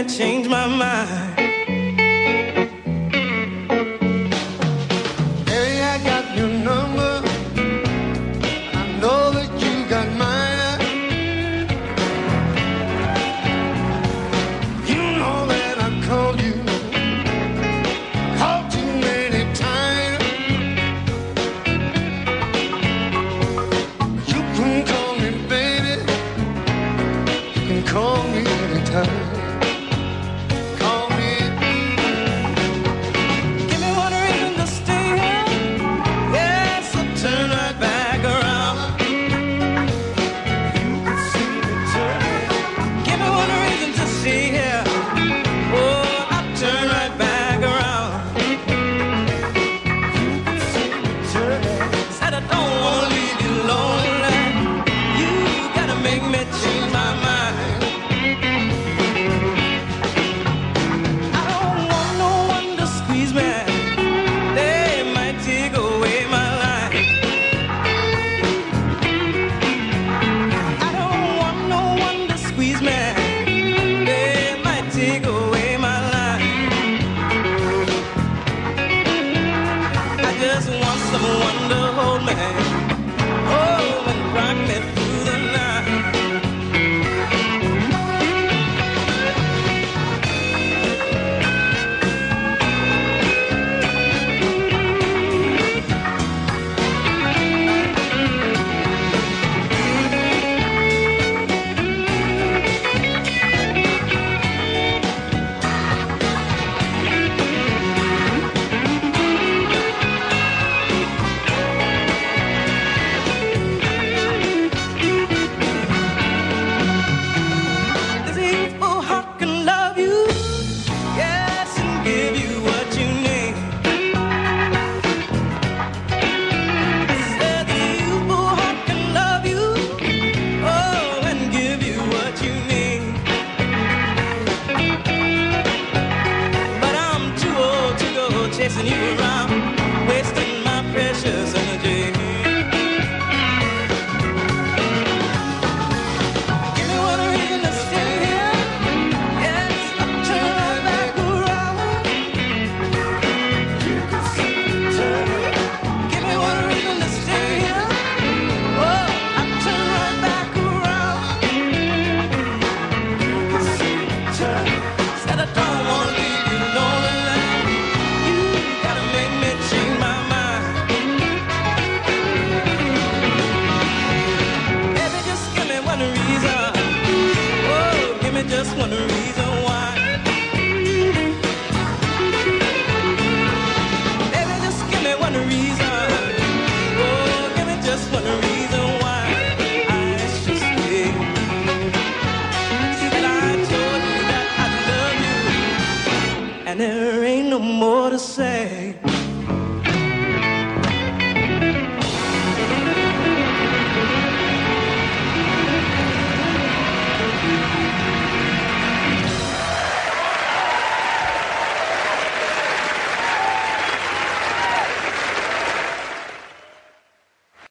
me change my mind. Hey, I got your number. I know that you got mine. You know that I called you. Called too many times. You can call me baby. You can call me anytime. Call me. Give me one reason to stay here. Yes, I'll turn right back around. You can see me turning. Give me one reason to stay here. Oh, I'll turn right back around. Said I don't wanna leave you lonely. You gotta make me change my mind. I don't want no one to squeeze me. They might take away my life. I don't want no one to squeeze me. They might take away my life. I just want someone to hold me, hold and rock me through the night. This evil heart can love you, yes, and give you what you need. I said the evil heart can love you, oh, and give you what you need. But I'm too old to go chasing you around, wasting my precious energy. Give me one reason to stay here. Yes, I'll turn right back around. You can see me turning. Give me one reason to stay here. Oh, I'll turn right back around. You can see me turning. Said I don't wanna leave you lonely. You gotta make me change my mind. Baby, just give me one reason. Oh, give me just one